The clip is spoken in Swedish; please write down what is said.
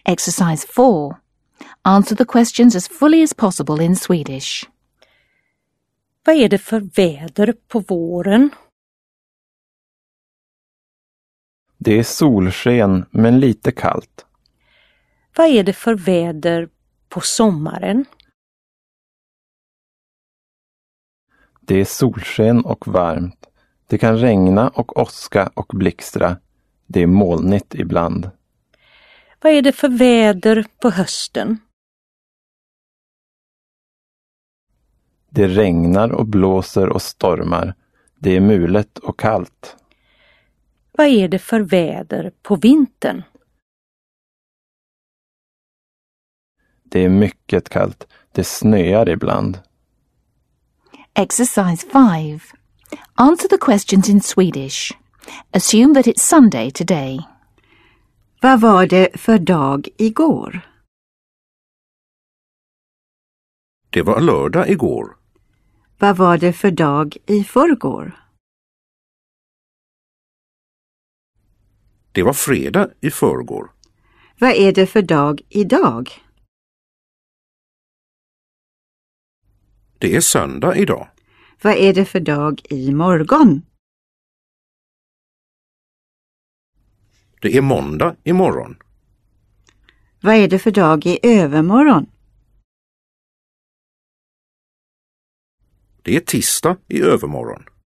Exercise 4. Answer the questions as fully as possible in Swedish. Vad är det för väder på våren? Det är solsken men lite kallt. Vad är det för väder på sommaren? Det är solsken och varmt. Det kan regna och åska och blixtra. Det är molnigt ibland. Vad är det för väder på hösten? Det regnar och blåser och stormar. Det är mulet och kallt. Vad är det för väder på vintern? Det är mycket kallt. Det snöar ibland. Exercise 5. Answer the questions in Swedish. Assume that it's Sunday today. Vad var det för dag igår? Det var lördag igår. Vad var det för dag i förrgår? Det var fredag i förrgår. Vad är det för dag idag? Det är söndag idag. Vad är det för dag i morgon? Det är måndag imorgon. Vad är det för dag i övermorgon? Det är tisdag i övermorgon.